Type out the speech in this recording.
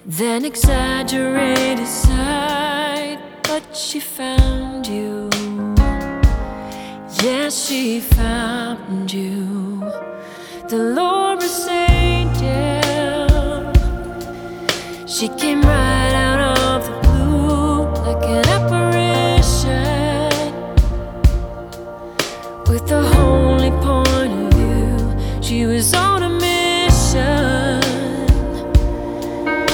then exaggerated side. But she found you. Yes, she found you. The Lord was angel. She came right out of the blue like an apparition, with a holy point of view. She was on